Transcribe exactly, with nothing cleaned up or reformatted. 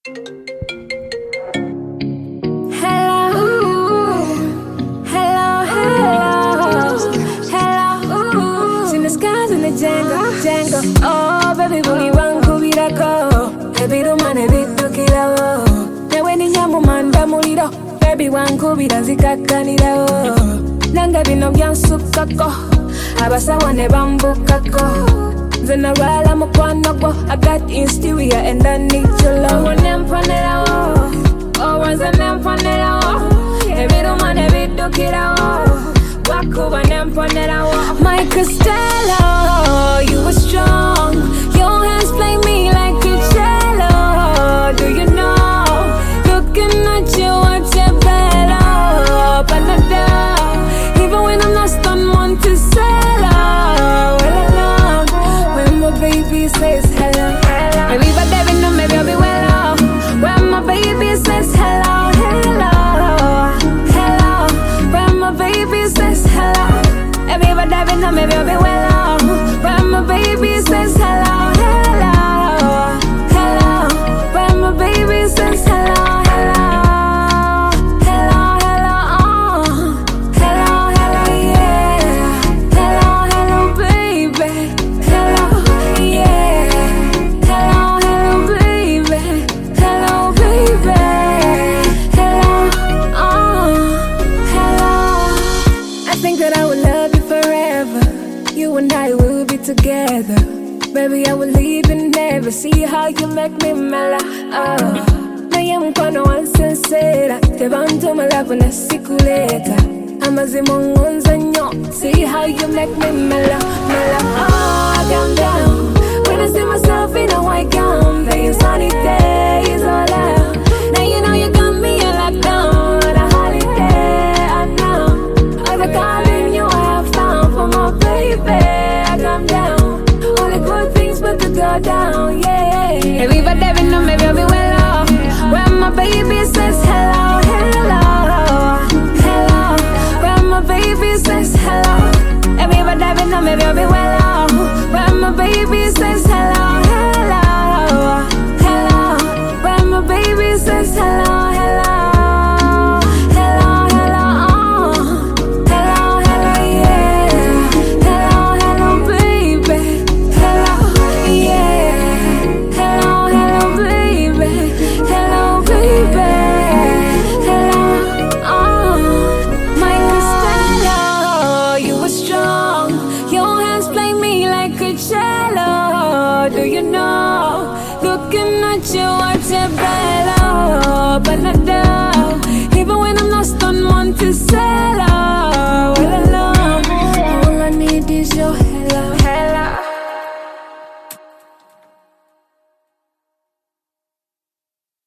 Oh, baby, buli wankubirako ebiruma ne biddukirawo newe ninyamu manda muliro baby wankubira zikakkanirawo nange bino byansukkako abasawo ne bambukako nze nalwala mukwano gwo I got hysteria and I need your love oh, nemponerawo owoze nemponerawo ebiruma ne biddukirawo wakuba nemponerawo my Costello, you were strong. Your hands play me like a cello. Do you know? Looking at you, what's your bello? Panada. Even when I'm lost on Monticello. Well alone, when my baby says hello, hello. Maybe but David, no, maybe I'll be well off. When my baby says hello, hello, hello. When my baby says hello. Maybe but David, no, maybe I'll be well off. When my baby says hello, hello, hello. When my baby says hello, hello, hello, hello, uh. Hello, hello, yeah. Hello, hello, baby. Hello, yeah. Hello, hello, baby. Hello, baby. Hello, uh. Hello. I think that I would love you forever. You and I will be together. Baby, I will leave and never see how you make me mela. Oh, naye mkwano wansensera tebantuma love nesikuleta amazima ngonza nnyo. See how you make me mela, mela. Oh, I calm down when I see myself in a white gown. The sunny days all out. Now you know you got me in lockdown on a holiday. I know all the calling you I have found for my baby. Calm down, all the good things but to go down, yeah. Maybe but David, no, maybe I'll be well off. When my baby says hello, hello, hello. When my baby says hello. Maybe but David, no, maybe I'll be well off. When my baby says hello, hello, hello. When my baby says hello, hello. Do you know? Looking at you, what's your bello? Panada. Even when I'm lost on Monticello.